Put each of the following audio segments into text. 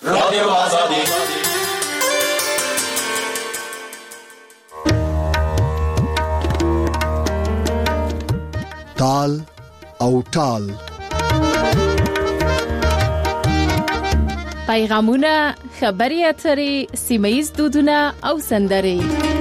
رادیو آزادی. تال او ټال پیغامونه، خبري اترې، سیمه‌ییز دودونه او سندرې.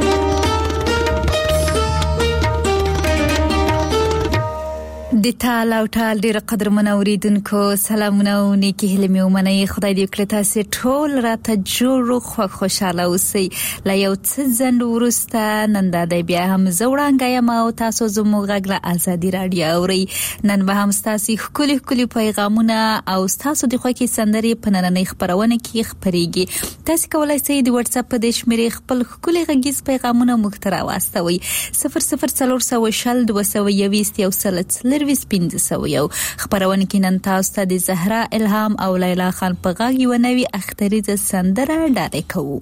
د تال او ټال ډیر قدرمن اوریدونکو سلامونه او نیکی هیله مې ومنئ. خدای دې وکړي تاسو ټول راته جوړ خوشاله اوسئ. لا یو څه ځند ورسته نن د بیا هم زوړانګه یم او تاسو زموږ غږ له آزادي رادیو اورئ. نن به هم تاسو خولي پیغامونه او تاسو د خوښي سندرې په نننۍ خبرونه کې خبريږي. تاسو کولای شئ د واتس اپ په د شمیرې خپل خولي غږیز پیغامونه مخترا واستوي 00400 220 یو سلت سپینځو خبرونه کې نن تاسو ته د زهرا الهام او لیلا خان په غږ یو نوې اختریزه سندره ډالې کوو.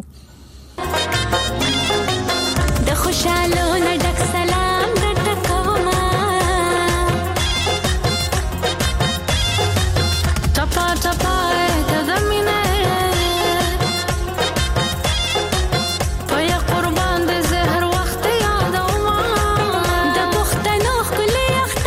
د خوشاله نډک سلام درته کومه ټپا د زمینه پیا قربان د زهر وخت یادوما د پختنو خلی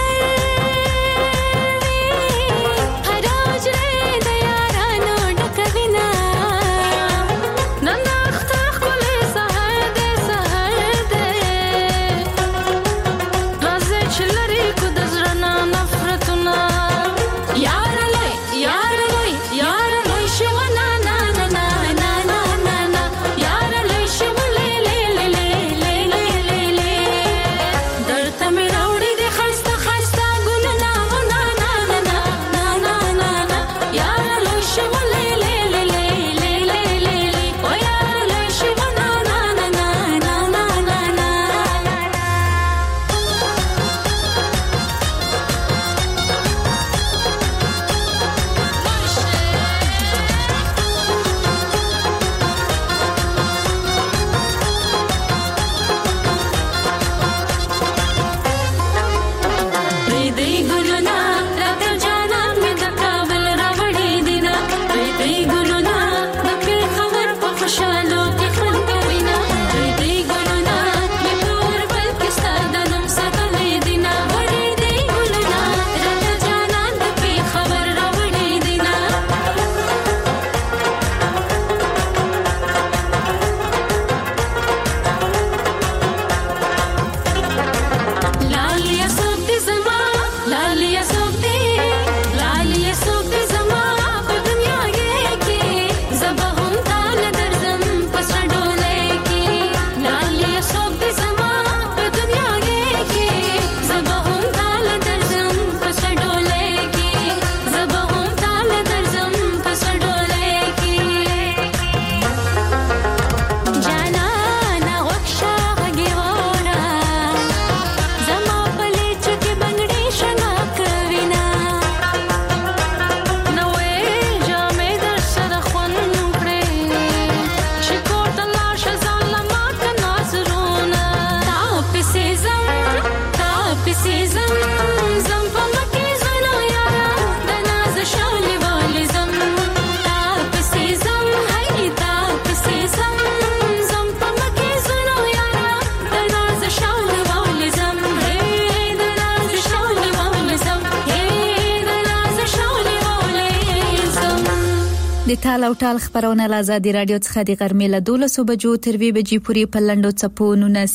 د تال او ټال خبرونه له آزادي رادیو څخه د غرمې له 12 بجو تر 2 بجې پورې په لندو چپو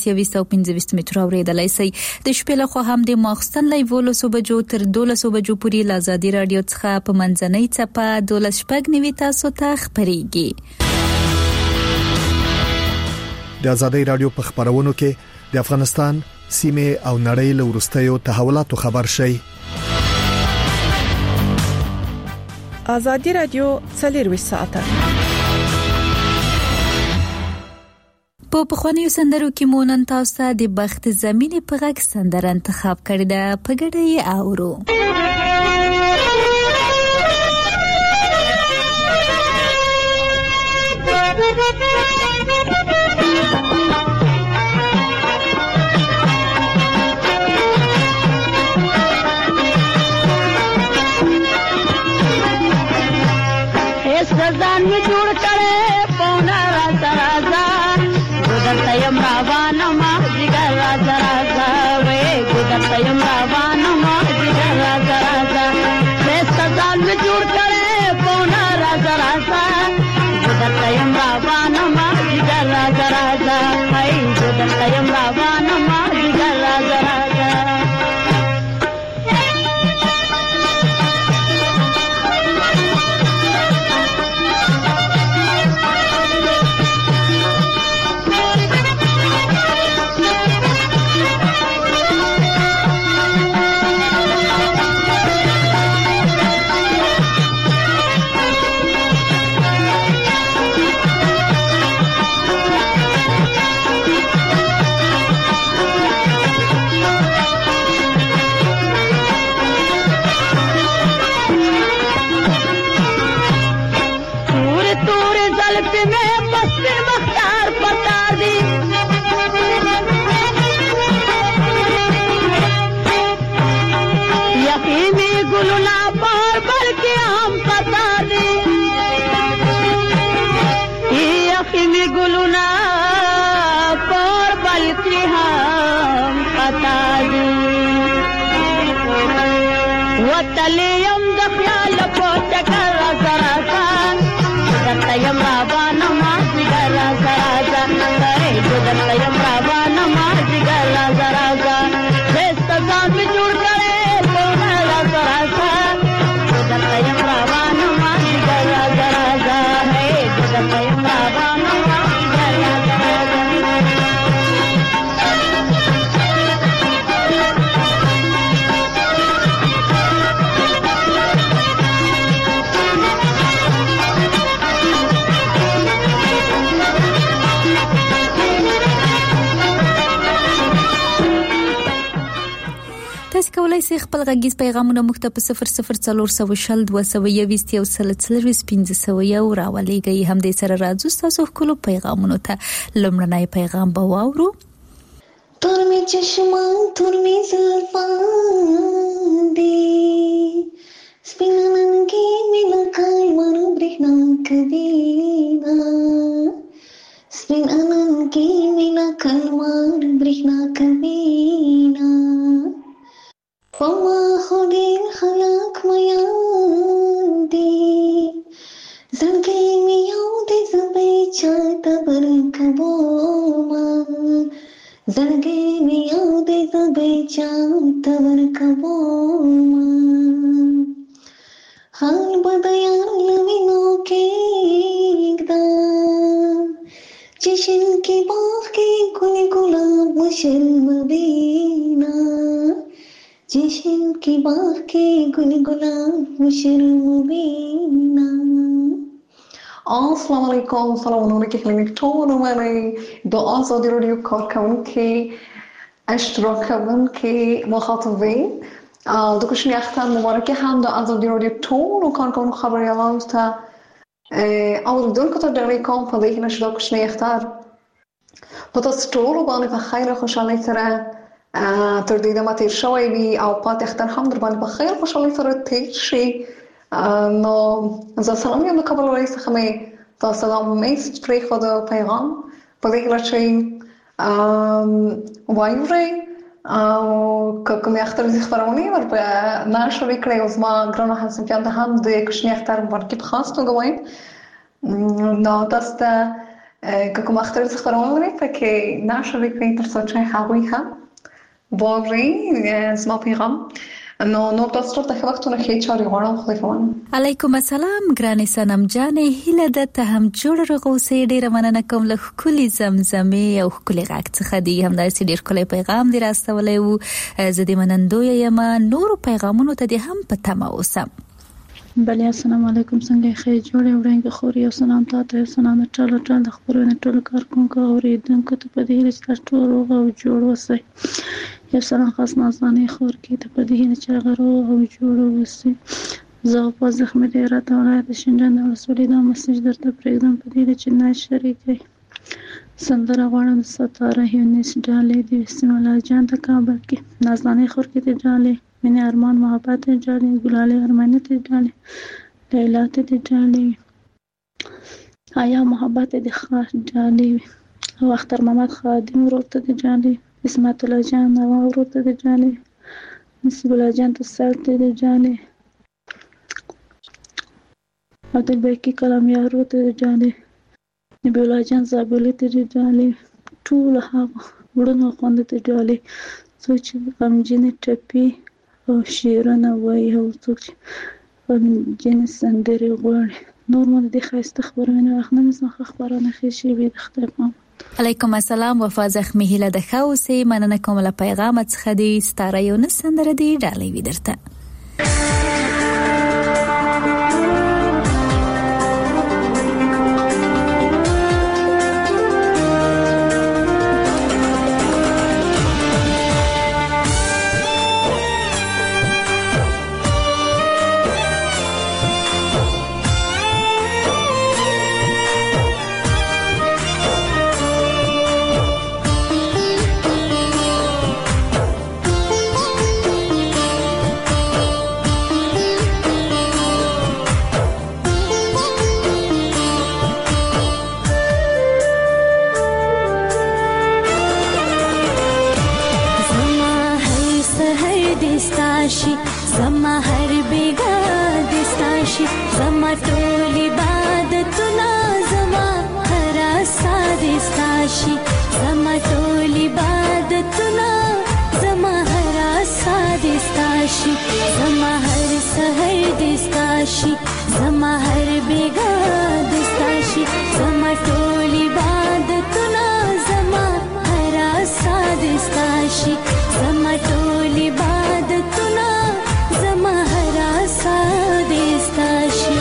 1925 متر اوریدلای شئ. د شپې له خوا هم د ماخستن له 12 بجو تر 12 بجو پورې له آزادي رادیو څخه په منځنۍ چپه 12 تاسو ته خبريږي. د آزادي رادیو په خبرونو کې د افغانستان سیمه او نړۍ له ورستیو تحولاتو خبر شئ. آزادی رادیو 24 ساعته په پخوانیو سندرو کې مونږ تاسو ته د بخت زمینی په غږ سندره انتخاب کړې ده. په ګډه یې اورو. ځان می جوړ کړې پونه راځه راځه ګودرته یم روانه ما جګر راځه راځه وې ګودرته یم روانه ما جګر راځه راځه ښایسته ځان می جوړ کړې پونه راځه راځه ګودرته یم روانه ما جګر راځه راځه وې ګودرته یم روانه ما جګر راځه راځه وتلیم د خیال په چکر راځه راځه ګودرته یم روانه ما جګر راځه راځه ګودرته یم روانه ما جګر راځه راځه ښایسته ځان مې جوړ کړې پونه راځه راځه ګودرته یم روانه ما جګر راځه راځه ګودرته یم روانه ما جګر راځه راځه تاسو کولای شئ خپل غږیز پیغامونه موږ ته په 00422 راولېږئ. هم دې سره راځو تاسو خپل پیغامونه ته. لمړنی پیغام به واورو. تور می چشمه تور می زلفان دی سپینن کې مینا کلمر برېښنا کبینا سپینن کې مینا کلمر برېښنا کبینا فما خودین خلق میان دی زنگی میاو دی زبی چاہتا برکبو ما زنگی میاو دی زبی چاہتا برکبو ما حال بدیان لمینو کے اقدام چشن کی باغ کی گل گلاب مشرم بینا جشن کی باغ کے گل گلاب مشرم بینا. السلام علیکم. سلام علیکم خیلی ټول منی د آزادی رادیو کارکونکي اشتراکونکي مخاطبین د کوشنی اختر مبارکه هم د آزادی رادیو ټول کارکونکو خبریالانو ته اوریدونکو ته ډېر کوم په دې کې نشو د کوشنی اختر په تاسو ټول باندې په خیر او خوشحالۍ سره تر دې دمه تیر شوی وي او پاتې اختر هم در باندې په خیر او خوشحالۍ سره تیر شي. نو زه سلام یم د کابل ولایت څخه مې تاسو ته میسج پرېښود پیغام په دې کې چې وایورئ او که کومې اختر زی خبرونې ور په نشر کړئ او زما ګرانو همصنفیانو ته هم د کوچني اختر مبارکي په خاص توګه وایم. نو تاسو ته که کوم اختر زی خبرونه لرئ پکې نشر کړئ تر څو چې هغوی هم واورئ زما پیغام. نو تاسو ته وختونه خې چاري غواړم. خدای فوان. علیکم السلام ګرانې سنم جانې هله د ته هم جوړ رغوسې ډېر مننه کوم له کلی زمزمې او کلی غاک څخه دی هم داسې ډېر کلی پیغام دی راستولې وو. زه دې منندوی یم نور پیغامونو ته دې هم پته ما اوسم. بله السلام علیکم څنګه خې جوړې وړاندې خوري او سلام تاسو سلام ټول د خبرونه ټول کارکونکو اوریدونکو ته په دې چې تاسو ټول او جوړ وسه. یو سلام خاص نازنانه خور کې ته په دې چې غرو او جوړ وسه. زه په زخم دې راته ولایت شینجان د رسولې دا مسج درته پرېږدم په دې چې نه شریکي سندره غواړم ستاره هینس ډالې دې بسم الله جان ته کابل کې نازنانه خور کې ته ډالې مینه ارمان محبت ته ډالې ګلاله ارمانه ته ډالې لیلا ته ډالې آیا محبت د خاص جالي وي او اختر محمد خادم ورور ته د جالي، اسمت الله جان ورور ته د جالي، نصیب الله جان ته سر ته د جالي، عبدالباقي کلامیار ورور ته د جالي، نبی الله جان زابلي ته د جالي، ټول هغه وړونو خوند ته جالي څوک چې غمجنې ټپې او شعرونه وایي او څوک چې غمجنې سندرې غواړي. نور مو د ښایسته خبرونه وخت نه نسم خبرونه ښې شوي د خدای پام. علیکم السلام. وفا زخمی هیله د ښه اوسې. مننه کوم له پیغام څخه دی. ستاره یو نه سندره دی ډالۍ وي درته. زما هر بیگا دستاشي زما ټول عبادتونه زما هر ساد دستاشي زما ټول عبادتونه زما هر ساد دستاشي زما هر سحر دستاشي زما هر بیگا دستاشي زما ټول عبادتونه زما هر ساد دستاشي زما ټول عبادتونه زما هر ساد دستاشي.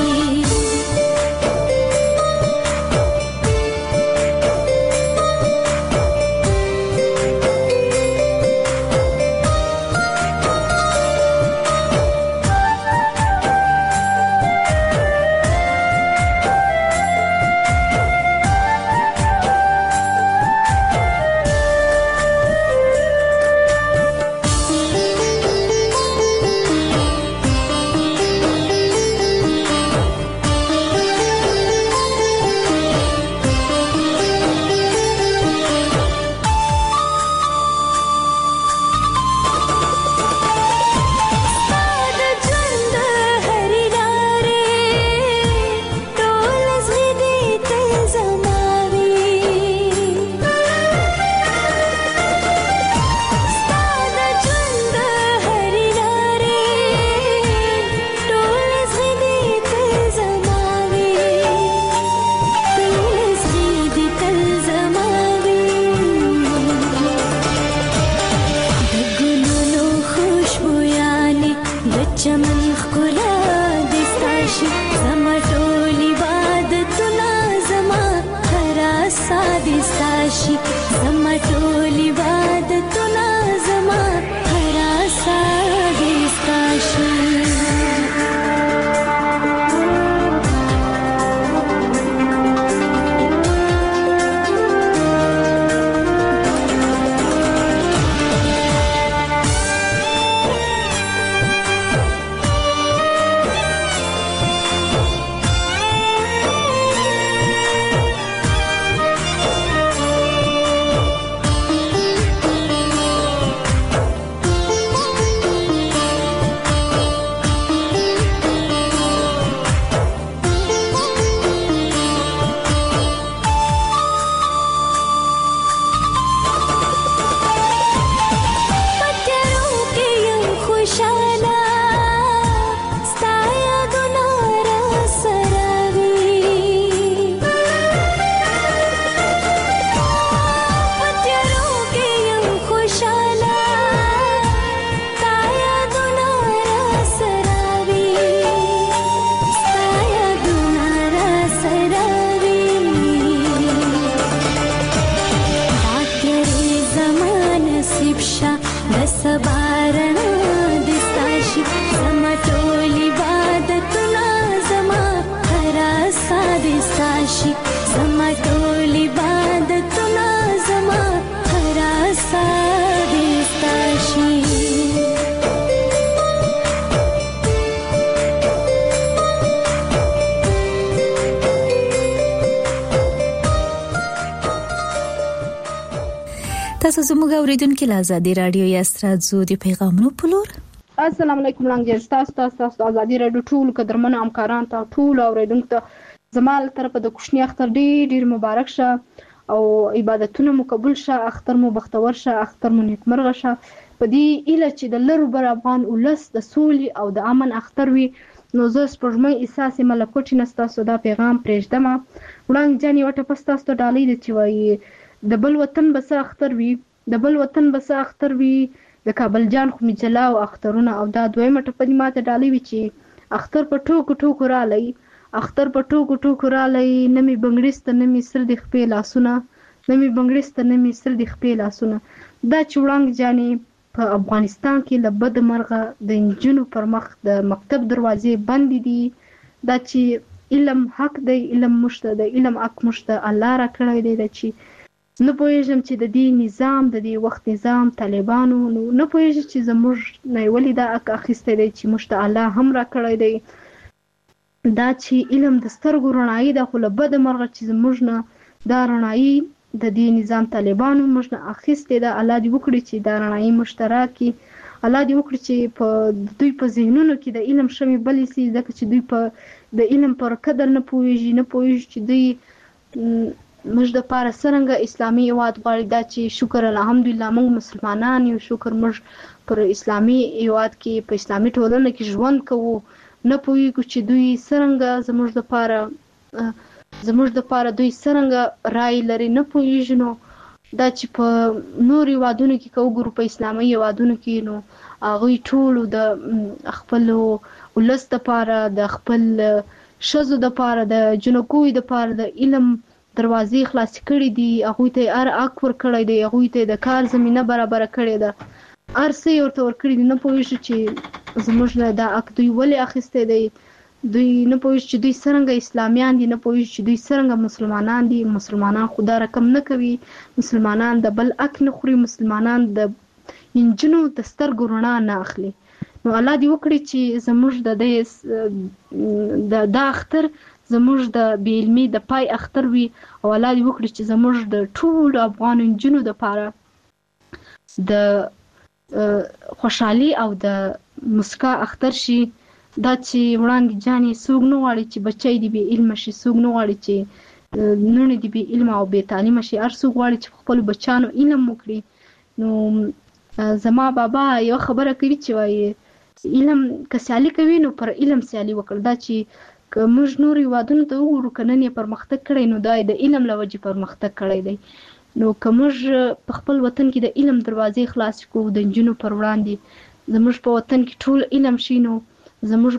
تاسو زموږ اوریدونکو له آزادي رادیو یاسترازو د پیغامونو په لور. السلام علیکم لنګ تاسو آزادي رادیو ټول قدرمنو همکاران ته ټول اوریدونکو ته زما له طرفه د کوشنی اختر ډیر مبارک شه او عبادتونه مو قبول شه، اختر مو بختور شه، اختر مو نیکمرغه شه. په دې اله چې د لرو بر افغان ولس د سولې او د امن اختر وي، نو زه سپوږمۍ احساس ملکوټ نستاسو دا پیغام پرېږدم. وړاندې جانې وټه پستاسو ته ډالۍ د چې وایي د بل وطن بس اختر وي، د بل وطن بس اختر وي، د کابل جان خو می جلا او اخترونه. او دا دویمه ټپه دې ماته ډالۍ وي چې اختر په ټوکو ټوکو رالی، اختر په ټوکو ټوکو رالی، نه می بنګړیسته نه می سر د خپې لاسونه، نه می بنګړیسته نه می سر د خپې لاسونه. دا چې وړاندې جانې په افغانستان کې له بد مرغه د انجونو پر مخ د مکتب دروازې بندې دي. دا چې علم حق دی، علم مشته دی، علم حق مشته الله را کړی دی. دا چې نه پوهېږم چې د دې نظام د دې وخت نظام طالبانو نه پوهېږي چې زموږ نه ولې دا حق اخیستی دی چې موږ ته الله هم را کړی دی. دا چې علم د سترګو رڼایي ده، خو له بده مرغه چې زموږ نه دا رڼایي د دې نظام طالبانو موږ نه اخیستې ده. الله دې وکړي چې دا رڼایي مشترکي، الله دې وکړي چې په دوی په ذهنونو کې د علم شمې بلې سي، ځکه چې دوی په د علم پر قدر نه پوهېږي چې دوی موږ د پاره څرنګه اسلامي هیواد غواړي. دا چې شکر الحمدلله موږ مسلمانان یو، شکر موږ پر اسلامي هیواد کې په اسلامي ټولنه کې ژوند کوو، نه پوهېږو چې دوی څرنګه زموږ د پاره دوی څرنګه رای لري، نه پوهېږو. نو دا چې په نور هیوادونو کې که وګورو په اسلامي هیوادونو کې، نو هغوی ټولو د خپلو ولس دپاره، د خپل ښځو دپاره، د جنکوی دپاره د علم دروازې خلاصې کړي دي، هغوی ته یې هر حق ورکړی دی، هغوی ته یې د کار زمینه برابره کړې ده، هر څه یې ورته ورکړي دي. نه پوهېږو چې زموږ نه دا حق دوی ولې اخیستی دی، دوی نه پوهېږي چې دوی څرنګه اسلامیان دي، نه پوهېږي چې دوی څرنګه مسلمانان دي. مسلمانان خو دا رقم نه کوي، مسلمانان د بل حق نه خوري، مسلمانان د انجونو د سترګو رڼا نه اخلي. نو الله دې وکړي چې زموږ د دا اختر زموږ د بې علمي د پای اختر وي، او الله دې وکړي چې زموږ د ټولو افغان انجونو دپاره د خوشحالي او د مسکا اختر شي. دا چې وړاندې جانې څوک نه غواړي چې بچی دې بې علمه شي، څوک نه غواړي چې لوڼې دې بې علمه او بې تعلیمه شي، هر څوک غواړي چې په خپلو بچیانو علم وکړي. نو زما بابا یوه خبره کوي چې وایي علم که سیالي کوي نو پر علم سیالي وکړه. دا چې که موږ نور هیوادونو ته وګورو که نن یې پرمختګ کړی، نو دا یې د علم له وجې پرمختګ کړی دی. نو که موږ په خپل وطن کې د علم دروازې خلاصې کړو د نجونو پر وړاندې، زموږ په وطن کې ټول علم شي، نو زموږ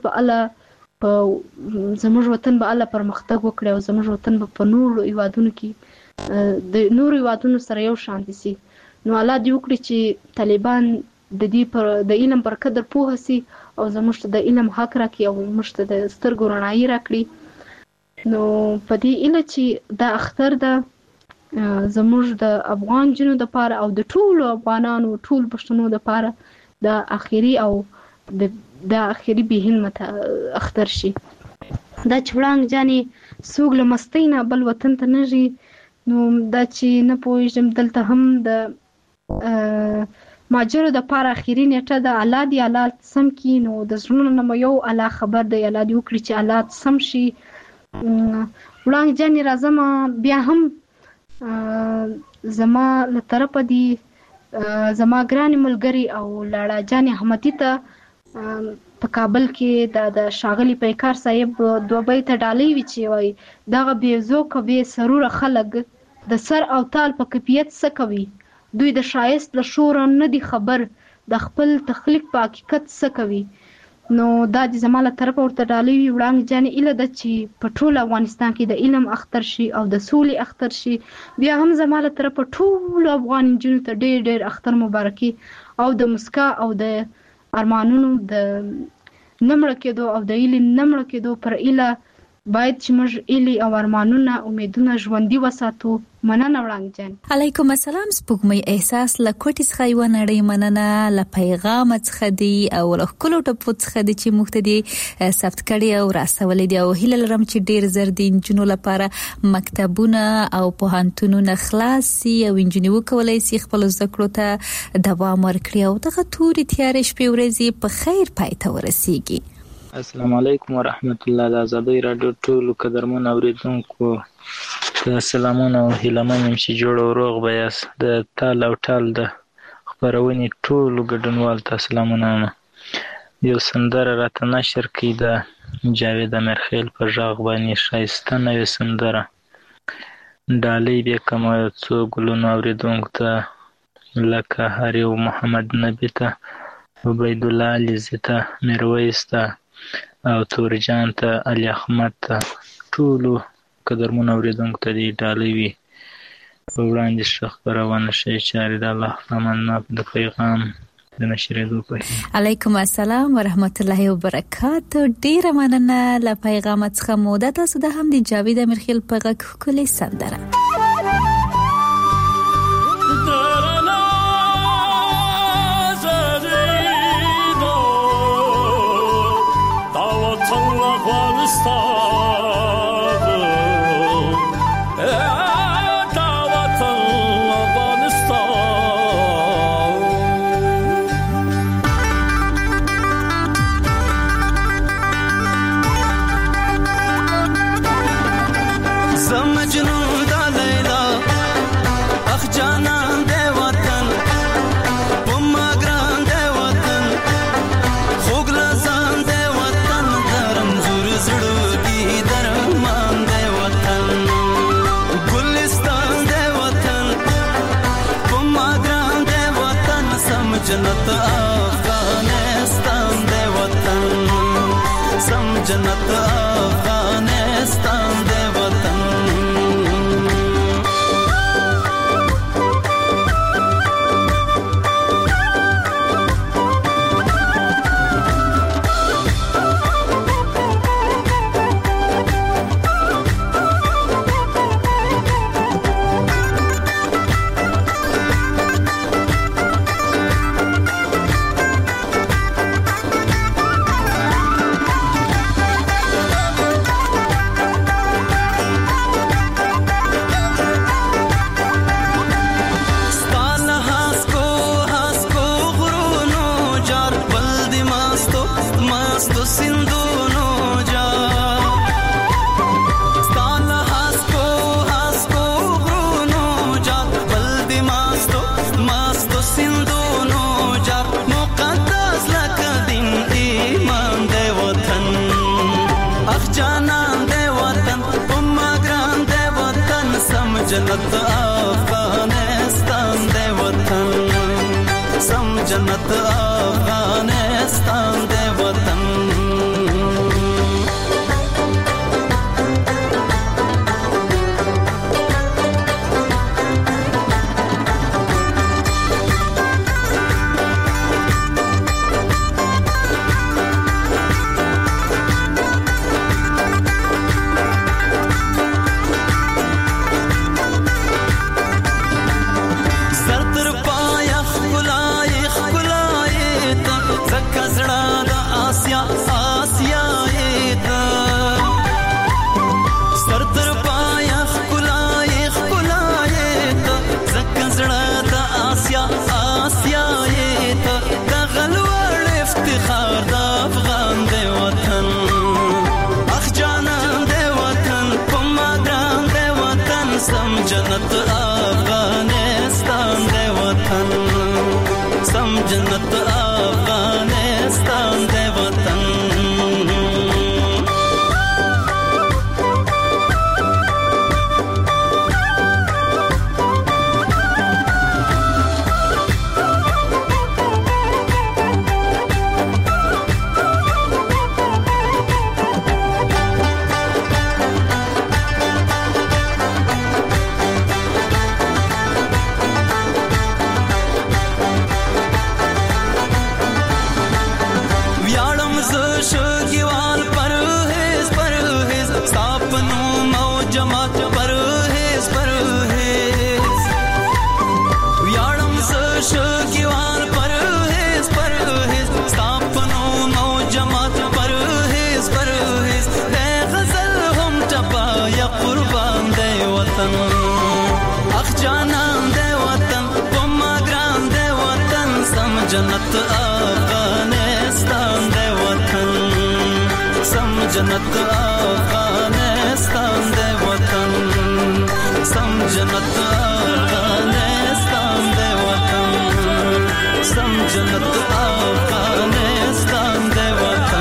وطن به الله پرمختګ وکړي، او زموږ وطن به په نورو هیوادونو کې د نورو هیوادونو سره یو شانتي سي. نو الله دې وکړي چې طالبان د دې د علم پر قدر پوه سي، او زموږ ته د علم حق راکړي، او موږ ته د سترګو رڼایي راکړي. نو په دې اله چې دا اختر ده زموږ د افغان جنو دپاره او د ټولو افغانانو ټول پښتنو دپاره د اخري او د اخري بې علمه اختر شي. دا چې وړاندې جانې څوک له مستۍ نه بل وطن ته نه ځي، نو دا چې نه پوهېږم دلته هم د ماجرو دپاره اخري نیټه ده، الله دې الله سم کړي. نو د زړونو نه مو یو الله خبر دی، الله دې وکړي چې الله سم شي. وړاندې جانې راځم، بیا هم زما له طرفه دي زما ګرانې ملګري او لاړه جانې احمدي ته په کابل کې د ښاغلي پیکار صاحب دوه بیته ډالۍ وي چې وایي دغه بې ذوقه بې سروره خلک د سر او تال په کیفیت څه کوي، دوی د ښایست له شوره نه دي خبر، د خپل تخلیق په حقیقت څه کوي. نو دا د زما له طرفه ورته ډالۍ وي. وړاندې جانې ایله ده چې په ټول افغانستان کې د علم اختر شي او د سولې اختر شي. بیا هم زما له طرفه ټولو افغان نجونو ته ډېر ډېر اختر مبارکي او د مسکا او د ارمانونو د نه مړه کېدو او د علم نه مړه کېدو پر ایله باید چې موږ ایلي او ارمانونه امیدونه ژوندۍ وساتو. مننه وړاندې جان. علیکم السلام. سپوږمۍ احساس له کوټې څخه یو نړۍ مننه له پیغام څخه دی او له کلو ټپو څخه دی چې موږ ته دی ثبت کړي او راسولې دی او هیله لرم چې ډیر زر د انجونو لپاره مکتبونه او پوهنتونونه خلاصي او انجونی وکولای شي خپل زده کړو ته دوام ورکړي او دغه توري تیارې شپې ورځې په خیر پای ته ورسیږي. السلام علیکم ورحمت الله. د آزادۍ رادیو ټولو قدرمن اوریدونکو ته سلامونه او هیلهمن یم چې جوړ او روغ به یاست. د تال او ټال د خپرونې ټولو ګډونوالو ته سلامونه. یو سندره راته نشر کړي د جاوید امیرخیل په غږ باندې ښایسته نوې سندره ډالۍ بیکم او یو څو ګلونو اوریدونکو ته لکه هر یو محمد نبي ته عبید الله علیزي ته میرویس ته او تورجان ته علي احمد ته ټولو قدرمن اوریدونکو ته دې ډالۍ وي په وړاندې ښه خپرونه شي چارې د الله امانه د پیغام د نشریدو په علیکم السلام ورحمت الله وبرکاته. ډیر مننه له پیغام څخه موده تاسو د هم د جاوید امیرخیل په غږ کلی سندره जन्नत अफगानिस्तान दे वतन सम जन्नत अफगानिस्तान दे वतन जन्नत अफगानिस्तान दे वतन सम जन्नत अफगानिस्तान दे वतन जन्नत अफगानिस्तान दे वतन सम जन्नत अफगानिस्तान दे वतन सपनों मौजमत परहेज परहेज यारम शकीवान परहेज परहेज सपनों मौजमत परहेज परहेज दे गजल हम टपा या कुर्बान दे वतन अख जानम दे वतन बम्मा ग्राम दे वतन सम जन्नत अफगानिस्तान दे वतन सम जन्नत अफगानिस्तान दे वतन सम जन्नत अफगानिस्तान दे वतन सम जन्नत अफगानिस्तान दे वतन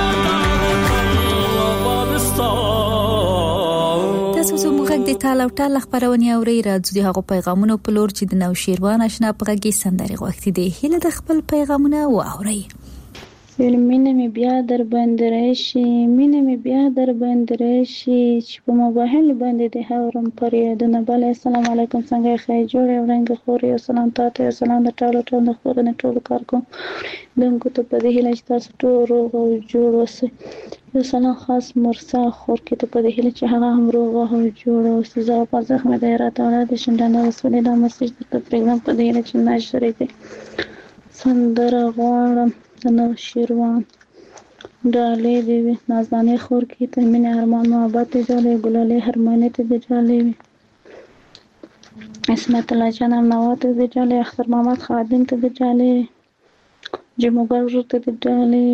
تاسو زموږ د تعالی او تعالی خبرونه اوري راځي د هغه پیغامونو په لور چې د نو شیروان آشنا پغږی سندري غوښتي دي هله د خپل پیغامونه واوري مینه می بیا در باندې راشي مینه می بیا در باندې راشي چې په موبایل باندې د هورم پر یادونه بل السلام علیکم څنګه ښه جوړه ورنګ خوري او سلام تاسو سلام د ټولو خبرونه ټول کار کوم دغه ته په دې هله چې تاسو ټول روغ او جوړ اوسئ یو سلام خاص مرسا خور کې ته په دې هله چې هغه هم روغ او جوړ اوسئ زه په ځخمه د راته اولاد شندانه وسولې د مسیج د پروګرام په دې هله چې نشری دي سندره غواړم نو شیروان ډالې دی نازانه خور کې ته مینه ارمان محبت جوړې ګلالې هرمانه ته دی جالې اسمت الله جان نوات دی جالې اختر محمد خادم ته دی جالې جمعګر ته دی جالې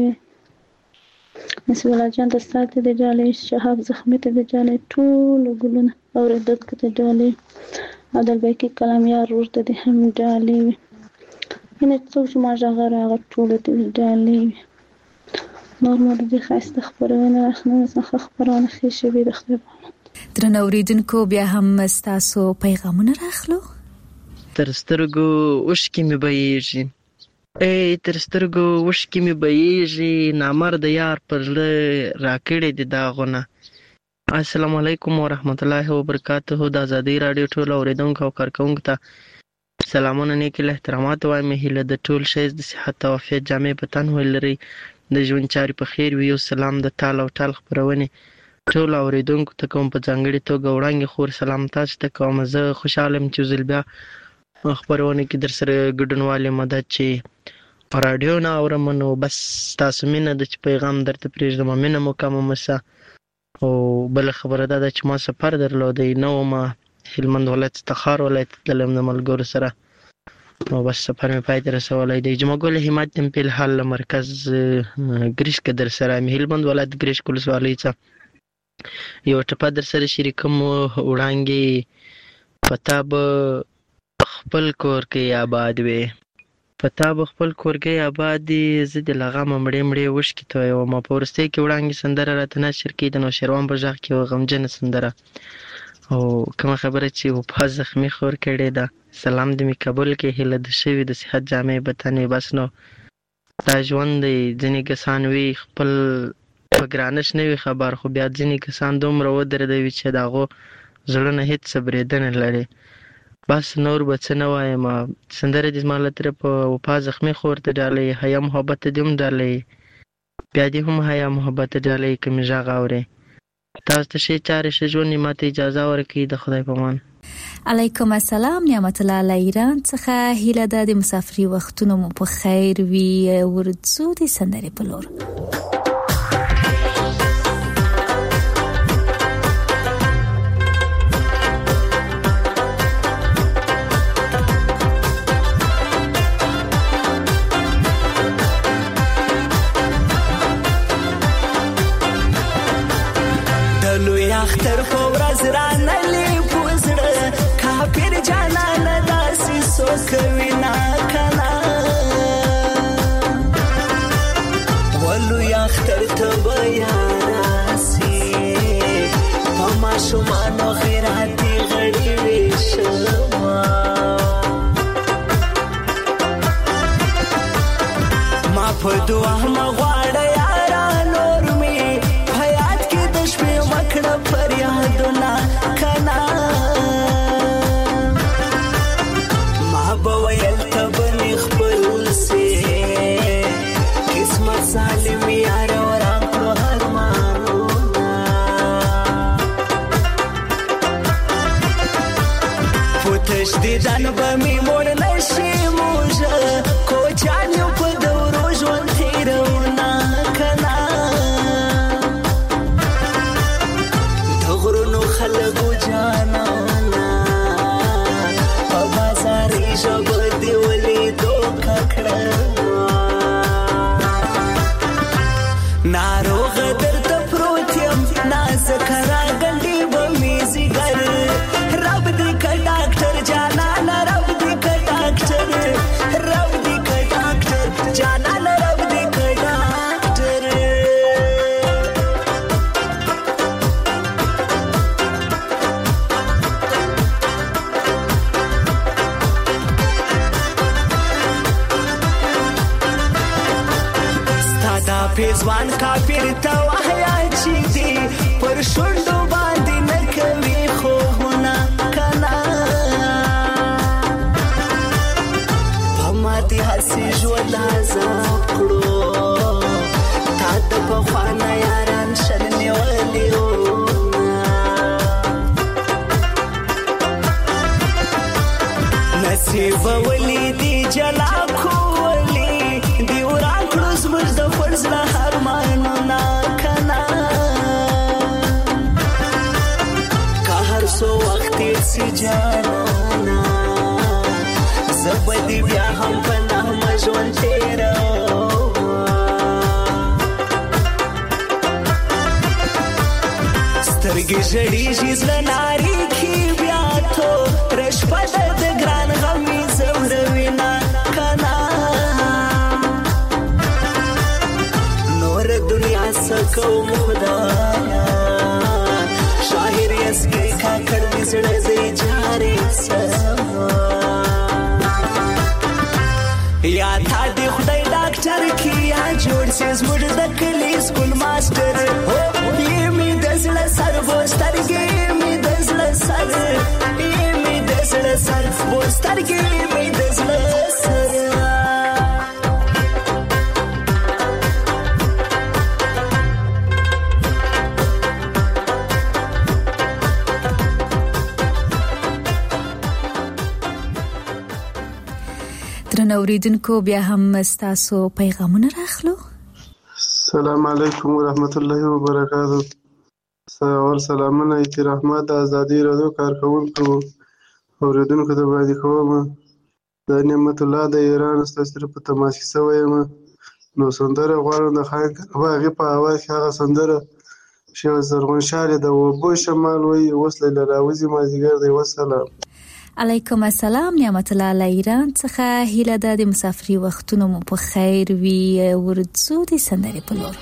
نسب الله جان د سات دی جالې شهاب زخمی ته دی جالې ټول ګلونه اوریدت ته دی جالې عادل بیکی کلام یار ورته دی هم جالې اینه څو چې ما ژغره هغه ټول ته ډالې نورمال دي خاصه خبرونه اخنه څخه خبرونه خېشه به د خپل درنو اوریدونکو بیا هم تاسو پیغامونه راخلو تر سترګو وشکې مې بهیږي تر سترګو وشکې مې بهیږي نامرد یار پر راکړې دي داغونه السلام علیکم ورحمت الله وبرکاته د ازادي رادیو ټول اوریدونکو او کارکونکو ته سلامونه نیکه احترامات وایم هله د ټول شی د صحت او عافیت جامع په تن ولري د ژوند چاري په خیر وي او سلام د تعالی او تعالی خبرونه ټول اوریدونکو ته کوم په ځانګړي توګه وړاندې خور سلام تاسو ته کوم زه خوشاله یم چې زلبیا خبرونه کې در سره ګډونواله مدد چې رادیو نه اورم نو بس تاسو مینه د پیغام درته پریږدم مینه مو کوم مسا او بل خبره ده چې ما سفر درلودې نو ما هلمند ولایت تخار ولایت تلم د ملګرو سره نو بس سفر مې پای ته رسولی دی جمعګل همت تم په حال مرکز ګریش کې در سره هلمند ولایت ګریش ولسوالۍ څخه یو ټپه در سره شریکم وړاندې پتا به خپل کور کې آباد وي پتا به خپل کور کې آباد دي زه د لغم مړې وشکې ته یو ما پورسته کې وړاندې سندره راته نشر کې د نو شروان په ځخ کې غمجن سندره او کوم خبره چې په زخمی خور کړي دا سلام دې می قبول کې هله د شوی د صحت جامع بتنې بس نو دا ژوند ځینې کسان وی خپل پګرانش نه وی خبر خو بیا ځینې کسان دومره ودر دی چې داغو زړه نه هیڅ صبرېدنه لري بس نور بچ نه وایم سندره دې مال تر په زخمی خور ته ډالې حیا محبت دې هم ډالې بیا دې هم حیا محبت ډالې کوم ژغ اوري تاسو ته شي چارې ژوند ماته اجازه ورکړي د خدای په امان علیکم السلام نعمت الله علی ایران څخه هیله ده د مسافرۍ وختونو مو په خیر وي ورڅو دي سندري په لور اختر فورز رانه لی پوزړه کافر جانان داسې سوکوي نا کنا ولو اختر ته بیاناسي پما شومانو خیراتي غړي وشما ما په دعا مغواړه یارا نور می حیات کې د شپې وکړه فریادونه کنا ما به ویل ته بنې خپل سي قسمت ظالم یار وران کړو هرمانونه ورش دیدن به می مړ نشي موږ کوچان یو په دورو ژوند تیروونه کنه د غرونو خلکو جانانه په بازاري ژبه دې ولیدو ککړه ناروغ درته پروت یم نازکه راګنډي به مې ځیګر رب دې که ډاکټر جانانه رب دې که ډاکټر رب دې که ډاکټر جانانه رب دې که ډاکټر ستا دا پیزوان کافر ته وحیا چې دي پر شونډو باندې نه کوي خوبونه کنه په ماتې هسې ژوند عذاب کړو تا د پخوانه یاران شل نیولي نصیب ولیدي جلا کولی دی وران کړو زموږ د فرض له ارمانونه کنه که هر څو وخت تېر سي جانانه زه به دې بیا هم په نغمه ژوند تېروم سترګې ژړېږي زړه نارېږي بیا توره شپه ده د ګران غم مې ځوروینه کنه نور دنیا څه کوم خدایا شاعر یسکې کاکړ مې زړه دی جارې یا تا دې خدای ډاکټر کې یا جوړ سي زموږ د کلي سکول ماسټر یې مې د زړه سر بوسترګې مې د زړه سر یې مې د زړه سر بوسترګې مې د زړه سر درنو اوریدونکو بیا هم ستاسو پیغامونه راخلو. السلام علیکم ورحمت الله وبرکاتہ. اول سلامونه احترامات د ازادي رادیو کارکونکو اوریدونکو ته وړاندې کوم. د نعمت الله د ایران ستاسو په تماس کې شوی یم. نو سندره غواړم د خان هغه په اواز کې هغه سندره شو زرغون شاله د وبو شمال وی وصله لراوزي مازیګر دی. وسلام علیکم السلام. نعمت الله له ایران څخه هیله ده د مسافري وختونو مو په خیر وي. ورځو د سندرې په لور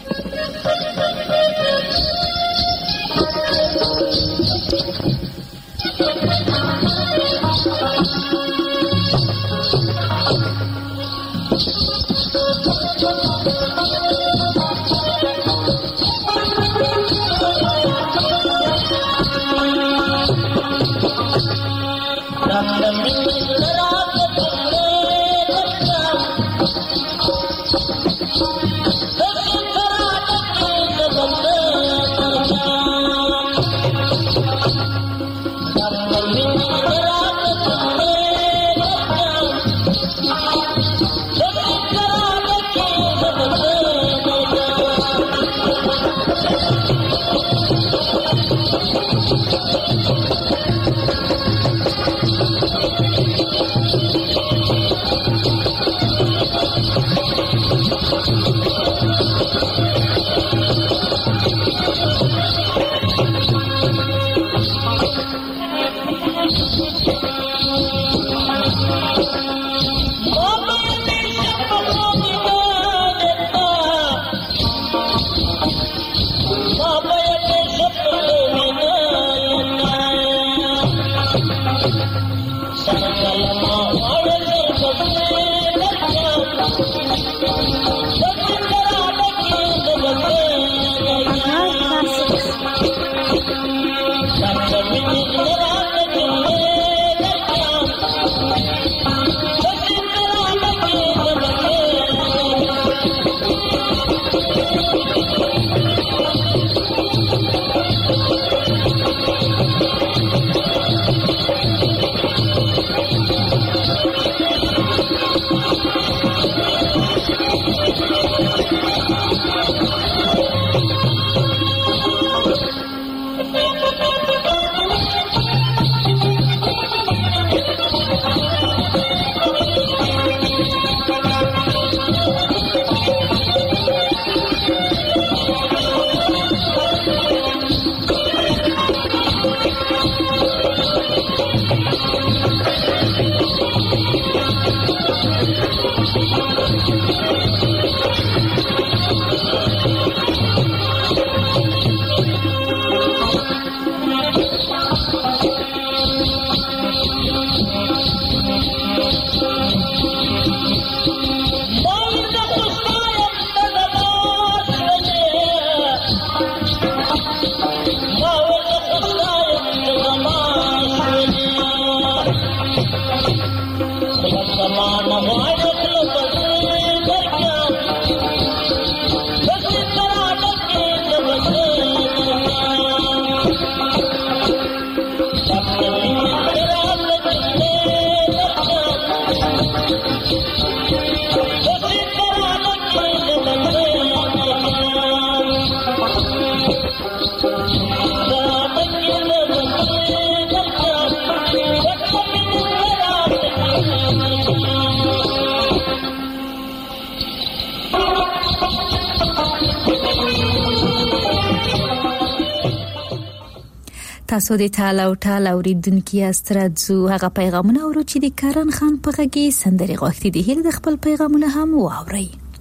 تاسو د ټال او ټال اوریدونکو استرادزو هغه پیغامونه ورو چې د کارن خان په غږی سندري غوښتي دي هله د خپل پیغامونه هم واوري.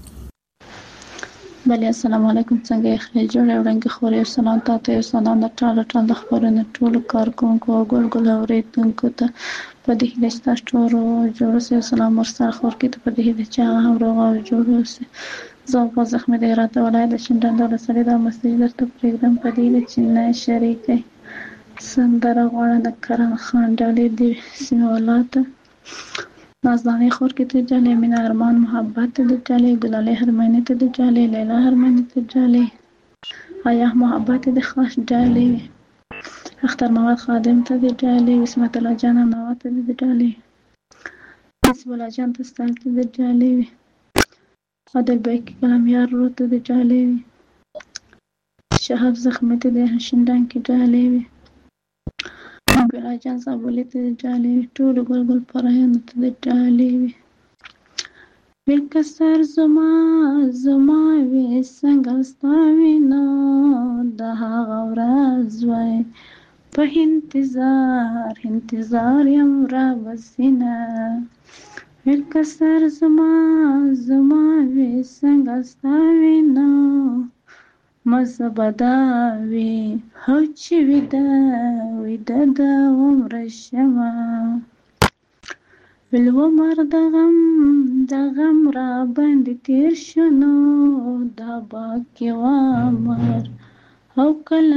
بله السلام علیکم څنګه ښه جوړ اورنګ خوري سلام تاسو سلام د ټال ټال د خبرونو ټول کارکونکو ګل اوریدونکو ته په دې کې تاسو جوړ سه سلام ورسره خور کې په دې کې چې هم روغ او جوړ سه زه په زخمه د راته ولایت د شندان د سړي د مسجد درته پروګرام په دې چې نه شریکه سندره غواړه د کرن خان ډالې د سیمه ولایت نازدانه خور کې ته جالې مینا ارمان محبت د جالې ګلاله هرمنه ته د جالې لیلا هرمنه ته جالې آیا محبت د خاص جالې اختر محمد خادم ته د جالې اسمت الله جان نوات ته د جالې اسم الله جان ته ستل ته د جالې عادل بیک کلام یار رو ته د جالې شهاب زخمت د شندان کې جالې بلا جان صابولې ته جالې ټول ګل پرایان ته د جالې ویل کسر زما وې څنګه ستاوي نو د هغه ورځ وای په انتظار یم را بسینه ویل کسر زما وې څنګه ستاوي نو مزه بداوي هو چې ویده د عمر شمه ویل عمر د غم را باندې تیر شنو دا باقي عمر او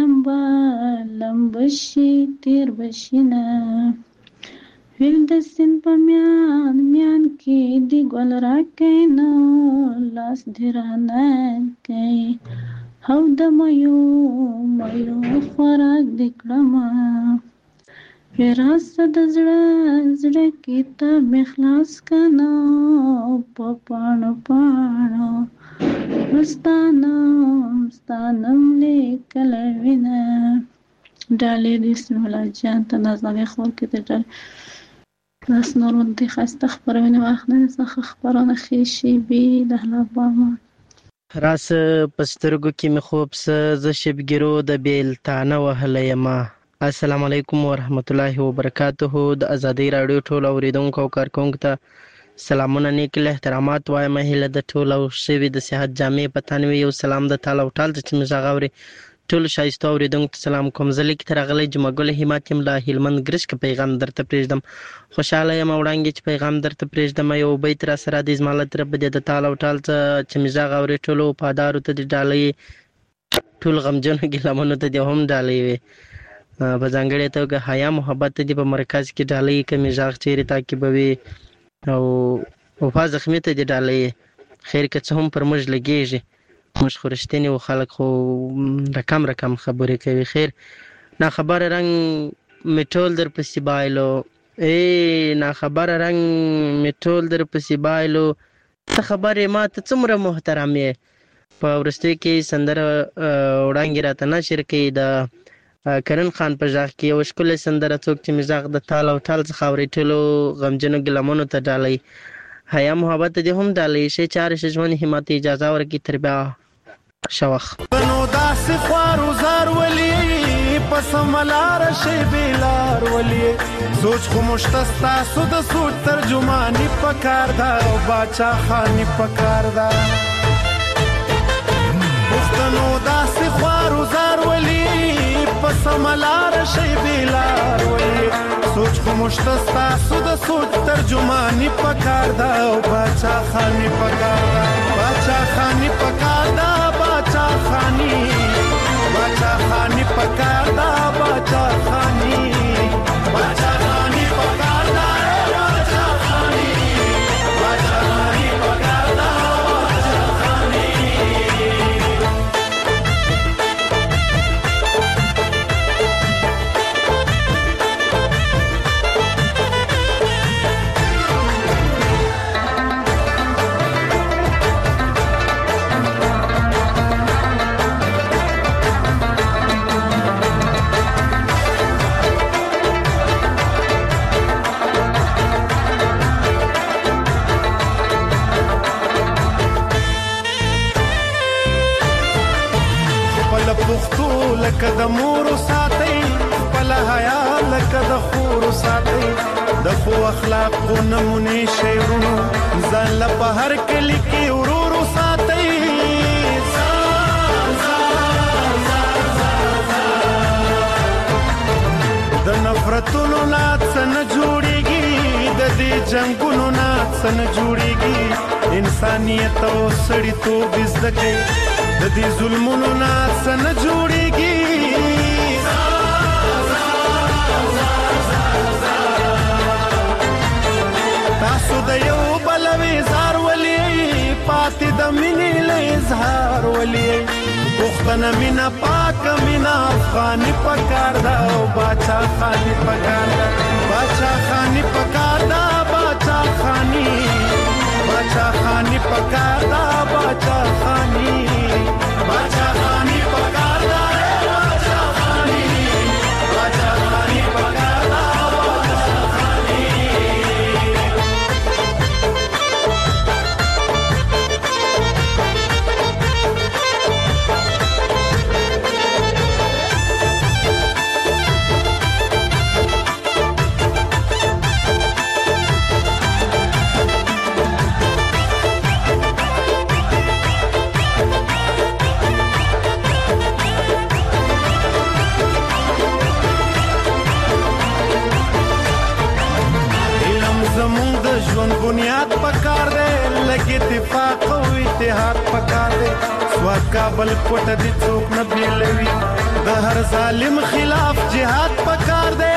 لمبه شي تیر بشینه ویل د سین په میان کې دی ګل راکې نو لاس درانه کوي او د مایو خوراک د کړم راست د زړه کتاب اخلاص کنه په پاڼو مستانم لیکل وینه ډالې د اسم الله جان ته نازنه خور کې د ډالې لاس نورون د خسته خبرونه واخنه څخه خبرونه خېشي بي د هلاباما راس پسترګو کې مې خوب س ز شبګرو د بیلتانه وهله یما. السلام علیکم ورحمت الله وبرکاته. د ازادي رادیو ټول اوریدونکو او کارکونکو ته سلامونه نیک احترامات وایم. هله د ټول او شوی د صحت جامع پتانوي یو سلام د تعالی او تعالی چې مزغاوري ټول شایسته اوریدونکو ته سلام کوم. زه لیک تر غلې جمعګل همت یم لا هلمند ګرشک پیغام درته پرېږدم. خوشاله یم وړاندې چې پیغام درته پرېږدم. یو بیت را سره د زمالت رب د تعالی او تعالی چې مزغاوري ټول پادارو ته د ډالې ټول غمجنو ګلمنو ته د هم ډالې وي په ځانګړې توګه حیا محبت دې په مرکز کې ډالې کمی ژغ چیرې تاکي بوي او وفا زخمی ته دې ډالې خیر که څه هم پر موږ لګېږي موږ خو رښتینې و خلک خو رقم خبرې کوي. خیر ناخبره رنگ مې ټول در پسې بایلو ناخبره رنگ مې ټول در پسې بایلو ته خبرې ما ته څومره محترم یې. په وروستیو کې سندره وړاندې راته نشر کوي د کرن خان په ژغ کې یو ښکلی سندره څوک چې مې ژغ د تال او ټال څخه اورېدلو غمجنو ګیلمونو ته ډالۍ حیا محبت دې هم ډالۍ شي چارې شي ژوند همت اجازه ورکړي تر بیا شوخ نو داسې خوار وزار ولي پس ملار شي بلار ولي سوچ خو مشتستا سود سوچ ترجمانی پکار دا او باچا خانی پکار دا پښتنو داسې خوار وزار ولي پس ملار شي بلار ولي سوچ خو مشتستا سود سوچ ترجمانی پکار دا او باچا خانی پکار دا باچا خانی پکار دا باچا خانی پکار دا باچا خانی باچا خانی پکار دا باچا خانی پکار دا باچا خانی لکه د مور ساتي خپل حیا لکه د خور ساتي د خو اخلاق نمونه شیرونو ځان له بهر کلی کې ورور ساتي د نفرتونو نات نه جوړيږي د دې جنگونو نات نه جوړيږي انسانيت او سړیتوب زده کوي د دې ظلمونو نات نه جوړيږي تاسو د یو بلوي زار ولي پاتې د مینې له اظهار ولي پښتنه مینا پاک مینا افغاني پکار دا او باچا خاني پکار دا باچا خاني پکار دا باچا خاني پکار دا باچا خاني پکار دا باچا خاني پکار دا باچا خاني ژوند بنیاد پکار دے لگے اتفاق او اتحاد پکار دے سواد کابل پټ دي څوک نه بیلوي د هر ظالم خلاف جهاد پکار دے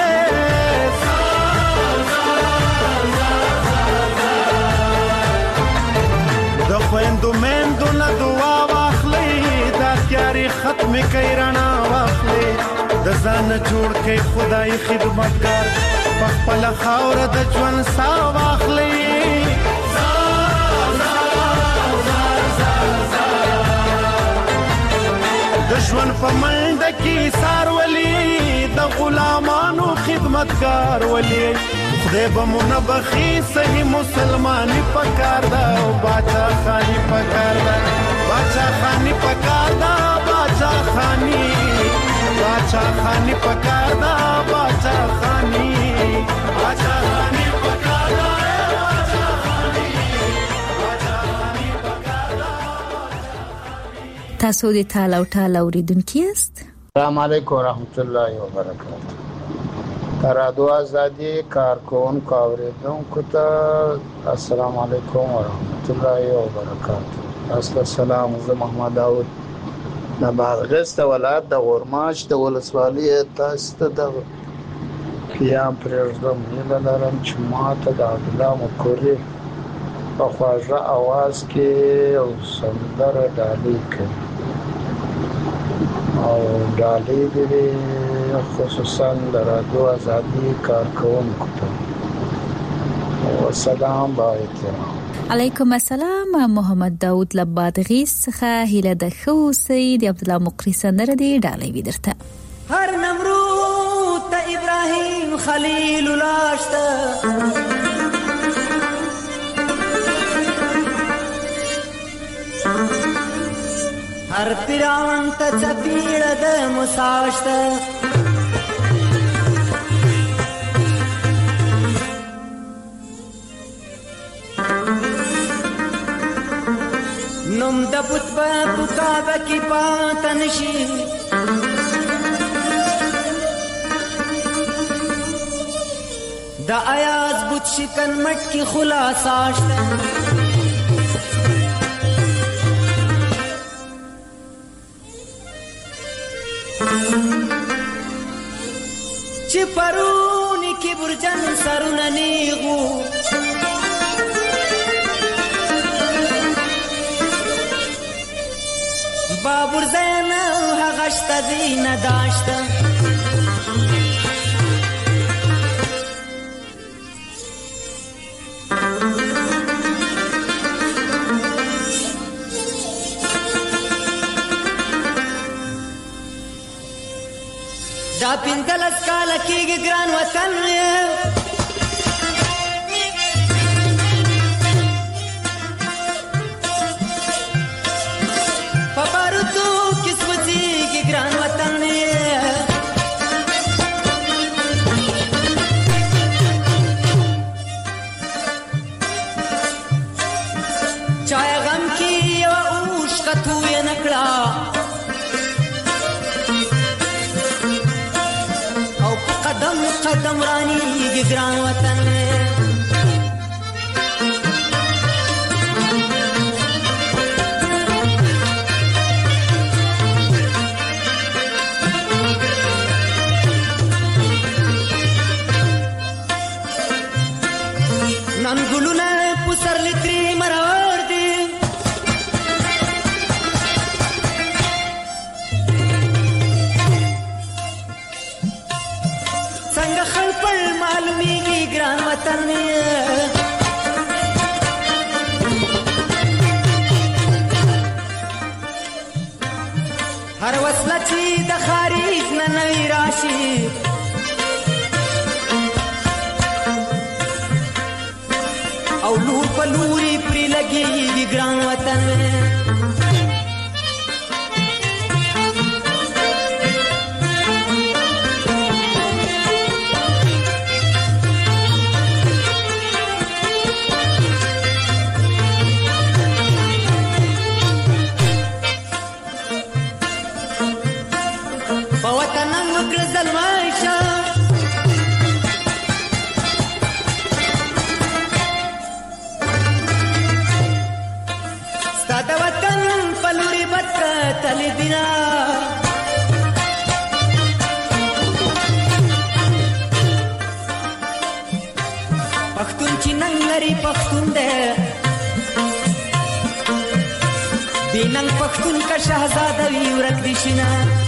د خويندو مېندو نه دعا واخلې دا تیاری ختم کړي رڼا واخلې د ځان جوړ کې خدای خدمتګار خپل خاور د ژوند سا واخلې د ژوند په منډه کې سار ولي د غلامانو خدمتګار ولي خدای به منبخي صحیح مسلماني پکار دا او باچا خاني پکار دا باچا خاني پکار دا باچا خاني پکار دا باچا خاني پکار دا باچا خاني پکار دا تاسو د تال او ټال اوریدونکو یاست السلام علیکم ورحمت الله وبرکاته رادیو آزادی کارکونکو اوریدونکو ته السلام علیکم ورحمت الله وبرکاته السلام زه محمد داود د بادغیس ولایت د غورماش د ولسوالۍ تاسو ته د قیام پرېږدم هیله لرم چې ماته د عبدالله مکوري په خواږه اواز کې یو سندره ډالۍ کړي او ډالۍ دې خصوصا د رادیو آزادي کارکونکو ته والسلام علیکم علیکم السلام محمد داود لبادغیس څخه هیله د خو سید عبدالله مقری سندره دی ډالۍ ودرته هر نم خلیل لاشته هر پیراون ته څپېړه د موسی شته نوم د بت په کعبه کې پاته نشي د ایاز بت شکن مټ کې خلاصه شته چې پرونی کې برجن سرونه نیغو بابور زین هغه شته دی نه داشته دا پنځلس کاله کېږي ګران وطن په بارودو کې سوځېږي ګران وطن چای غم کې یوه اوښکه تویه نه کړه قدم قدم رانیږي ګران وطن نن ګلونه پسرلي ترې مرور دي څنګه خلپړ معلومیږي ګران وطن هر وسله چې د خارج نه نوی راشي او لور په لوري پرې لګېږي ګران وطن پښتون چې نن لري پښتون دی بې ننګ پښتون که شهزاده وي ورک دي شینه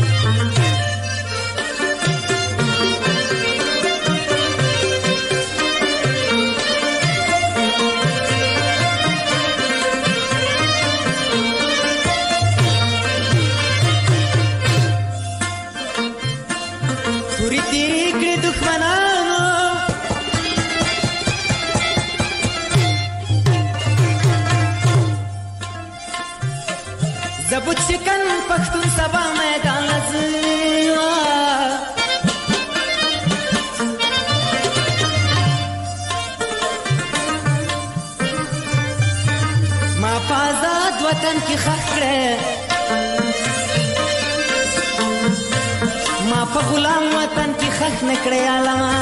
زبوت شکن پښتون سبا میدان لزیوا ما پازاد وطن کی خخره ما په غلام وطن کی خخ نکړې علما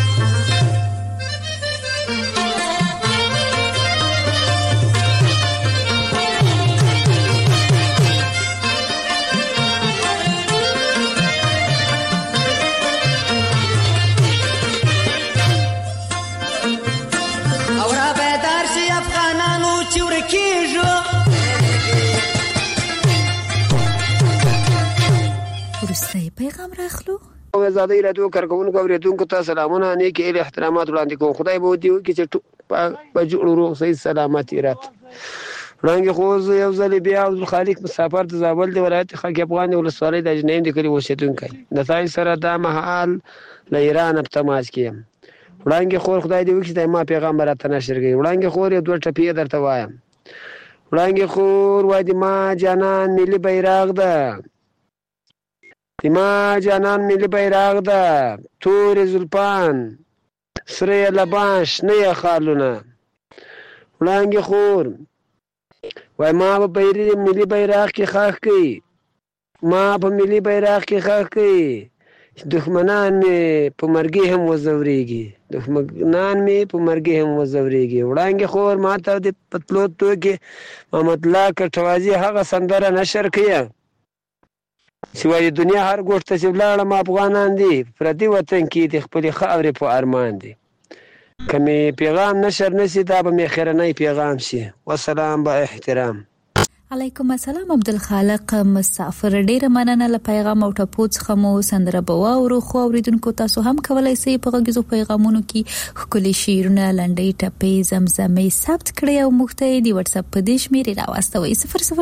وروستی پیغام راخلو آزادی رادیو کارکونکو اوریدونکو ته سلامونه نیکې هیلې احترامات وړاندې کوم خدای به ودې وکړي چې په جوړ روغ صحیح سلامت رات وړاندې خو زه یو ځل بیا عبدالخالق مسافر د زابل د ولایت خاک افغان ولسوالۍ د اجنیم د کلي اوسېدونکی د تاسو سره دا مهال له ایران په تماس کې یم. وړاندې خور خدای دې وکړي چې ما پیغام راته نشر کړي. وړاندې خور یو دوه ټپې درته وایم. وړاندې خور وایي د ما جانان ملي بیرغ ده، د ما جانان ملي بیرغ ده، تورې زلفان سره لبان شنه خالونه. وړاندې خور وای ما په ملي بیرغ کې خاک کړي، ما په ملي بیرغ کې خاک کړي، دښمنان مې په مرګي هم وزورېږي، دښمنان مې په مرګي هم وزورېږي. وړاندې خور ما ته د پتلو توکې محمد الله کټوازي هغه سندره نشر کړه چې وایي دنیا هر ګوټ ته چې ولاړم افغانان دي، پردي وطن کې د خپلې خاورې په ارمان دي. که مې پیغام نشر نشي دا به مې خیرنی پیغام شي. والسلام با احترام. علیکم السلام عبدالخالق مسافر، ډیره مننه له پیغام او ټپو څخه مو سندره به واورو. خو اوریدونکو تاسو هم کولی شئ په غږیزو پیغامونو کې ښکلي شعرونه، لنډۍ، ټپې، زمزمې ثبت کړئ او موږ ته یې د وټساپ په دې شمېرې راواستوئ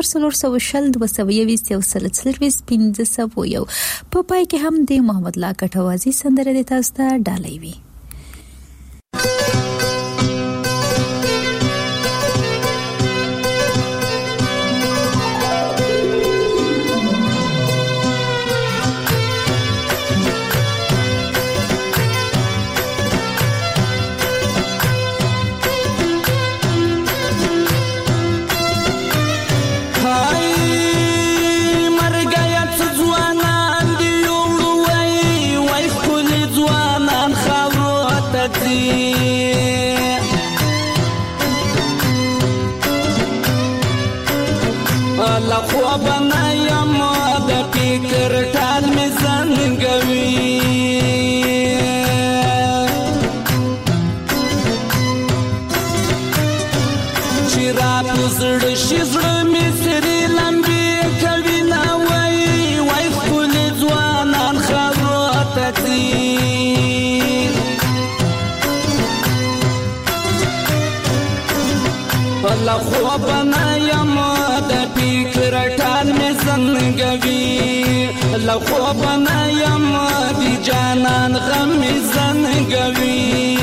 004020211501. په پای کې هم د محمد الله کټوازي سندره د تاسو ته ډالۍ وي. خوابنا یم دی جانان غم زنګوي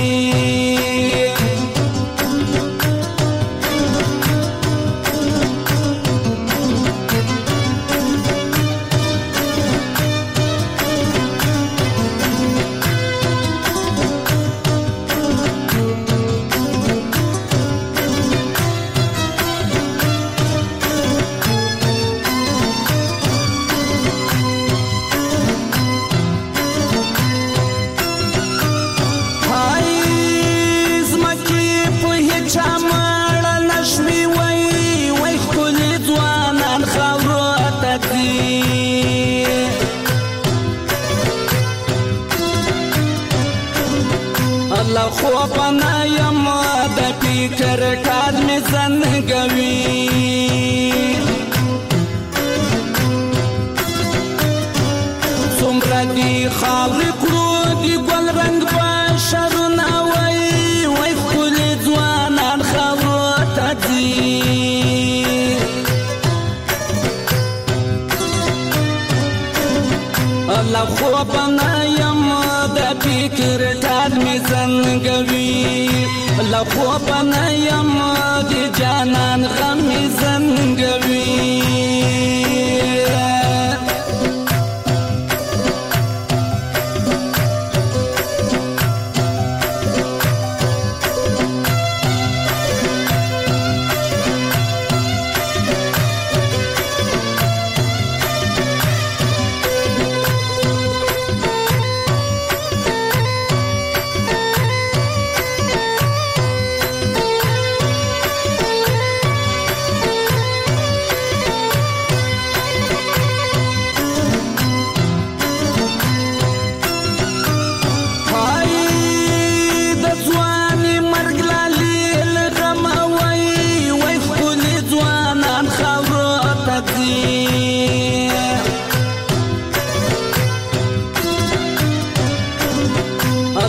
خوابنا یم د فکر کار می زنګوي څومره دی خاورې کړو دی ګل رنګ بشرونه وای ښکلي ځوانان خاورو ته ځي الله خوابنا یم د فکر کار می زنګوي الله خوابنا یم د جانان غم می زنګوي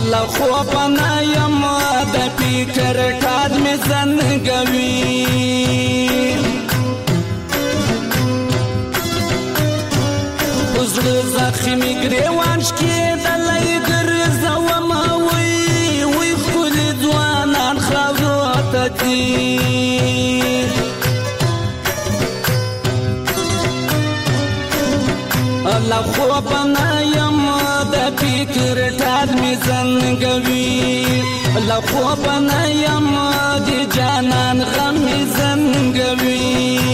الله خو پنا یم د فکر کاد می زنګوي زړه زخمي ګریوان شکېدلی ګرځوم وی ښکلي ځوانان خاورو ته ځي الله خو پنا یم د فکر ټال مې زنګوي الله خو پنا یم د جانان غم مې زنګوي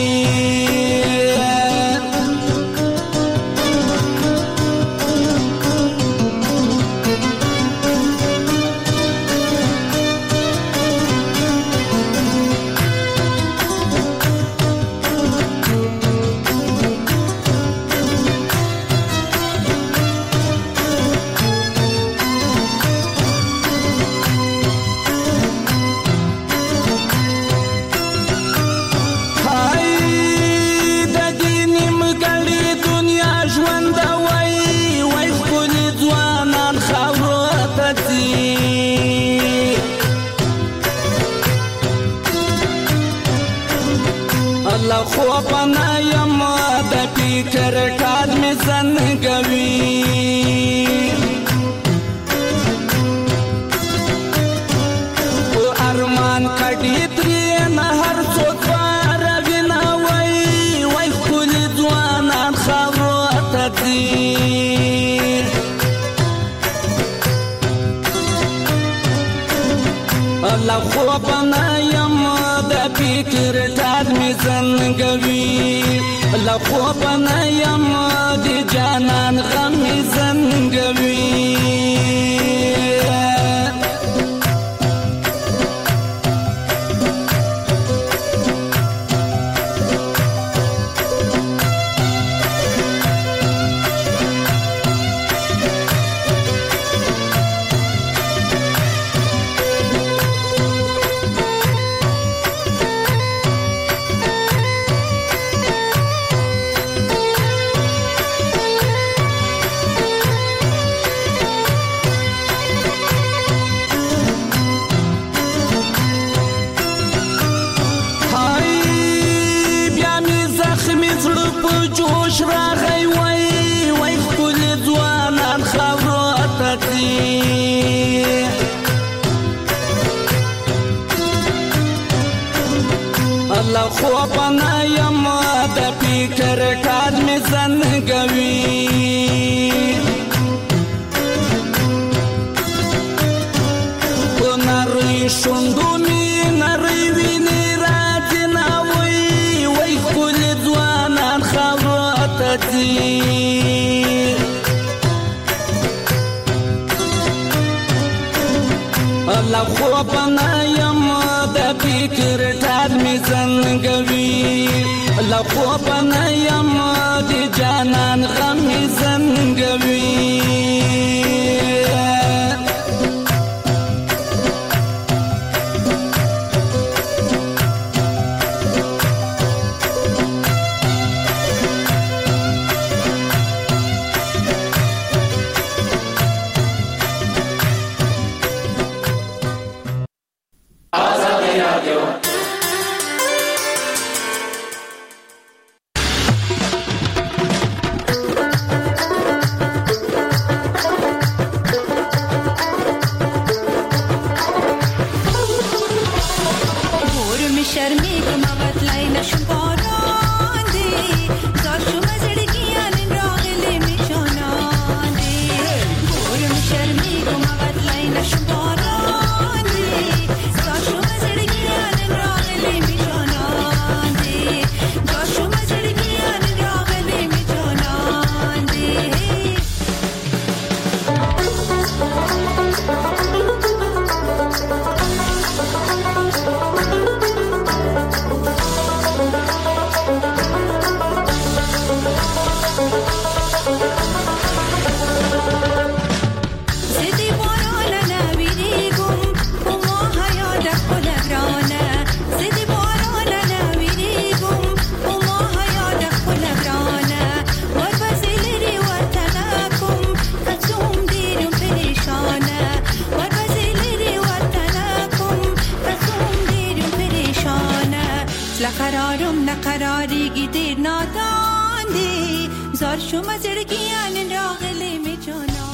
الله خو پنا یم د فکر کاد مې زنګوي او ارمان کډی ترې نه هر څوک راوینا وای ښکلي ځوانان خاورو ته ځي الله خو پنا یم د فکر ټال مې زنګوي الله خو پنا یم د جانان غم مې زنګوي جوش راغی وای ښکلي ځوانان خاورو ته ځي الله خو پنا یم د فکر کاد مې زنګوي په نرۍ شونډو مې نرۍ وینې راځي نه وای ښکلي ځوانان خاورو ته ځي الله خو پنا یم د فکر ټال مې زنګوي الله خو پنا یم د جانان غم مې زنګوي زړګي ډېر نادان دی زار شوم زړګي ان راغلې می جانا